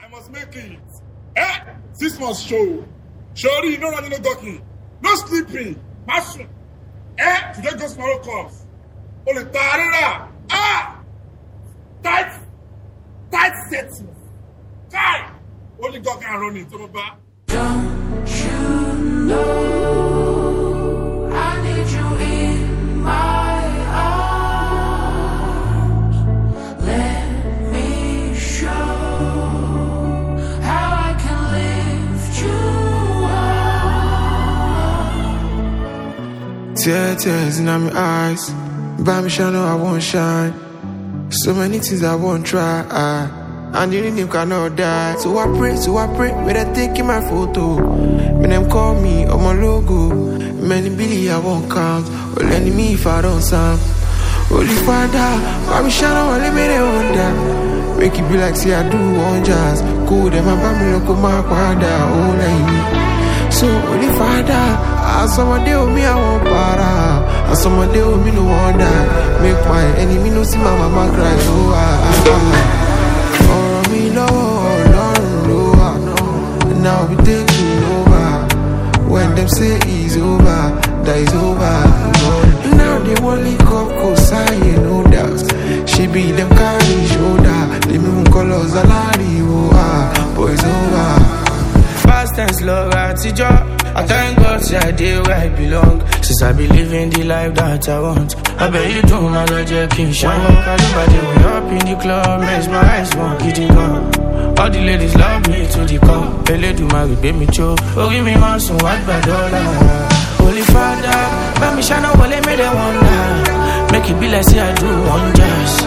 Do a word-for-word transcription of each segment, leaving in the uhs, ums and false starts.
I must make it. Eh? Six months show. Surely, no running, no ducking. No sleeping. Mushroom. Eh? Today goes tomorrow comes. Only tarira. Ah! Tight. Tight setting. Tight. Only God can run it. Don't you know I need you in my arms? Let me show how I can lift you up. Tears, tears in my eyes. By me shine, I won't shine. So many things I won't try. And the name cannot die. So I pray, so I pray, when I taking my photo. When them call me on my logo. Many billy I won't count. Or any me if I don't sound. Holy Father, why me shine on let me wonder. Make it be like say I do one jazz. Cool them and me look my father. Oh like me. So Holy Father, as someone dey with me I won't para. As someone dey with me no wonder. Make my enemy no see my mama cry. Oh ah ah ah. Now we taking over. When them say it's over, that is over. Now they only come cause I ain't no doubt. She be them carry shoulder. They me colors a lari. Oh ah, boy it's over. Fast and slow, right to job. I thank God say I did where I belong. Since I be living the life that I want. I bet you do my logic in shower. I do by the way up in the club. Makes my eyes won't get it gone. All the ladies love me to the core. Pele do my baby me cho. Oh give me man so what by dollar. Holy Father, let me shine on let me they wonder. Make it be like say I do one jazz.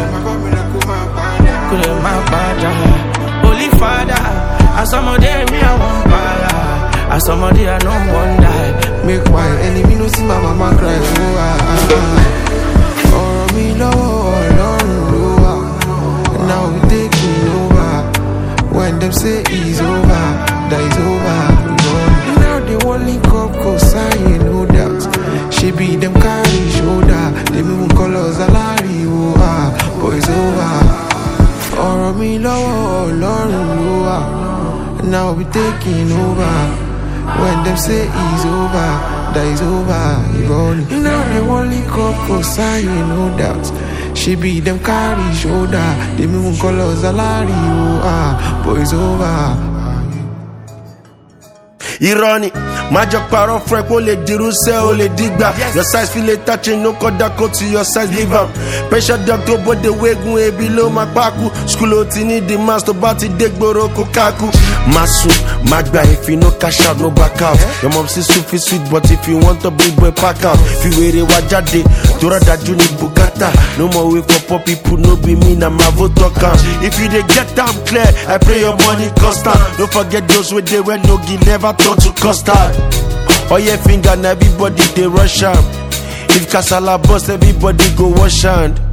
Could have my father. Holy Father, as somebody me I want para. As somebody I know one die. Make my enemy no see my mama cry. Oh ah ah ah. Oh me no, Lord no. Now we taking over. When them say it's over, that is over. Now they only come cause I ain't no doubt. She be them carry shoulder. They me colors a lari. Oh ah, boy it's over. Or me low, Lord lower. Now we taking over. When them say it's over, that is over. Now they only come cause I ain't no doubt. She be them carry shoulder. They me colors a lari. Oh ah, boy it's over. Irony, magic power friend, ó lè dirú sẹ́ ó lè dìgbà. Your size feel it touching, no kọ́dà kó to your size leave am. Pressure doctor bóde wégun ebi ló máa pákú. School ó ti ní demands tó bá ti dé gbòòrò kó kákú. Má sùn, má gbà if you no cash out, no back out. Your mom say soup is sweet, but if you want a big boy pack out. Fi wèrè wá jáde, tó rọ̀dà jù ní bùkátà. No more wait for poor people, no be me na my vote talk am. If you dey get am clear, I pray your money constant. Don't forget those wey dey when no give never turn to custard. Oh yeah, finger and everybody they rush am. If kasala bust, everybody go wash hand.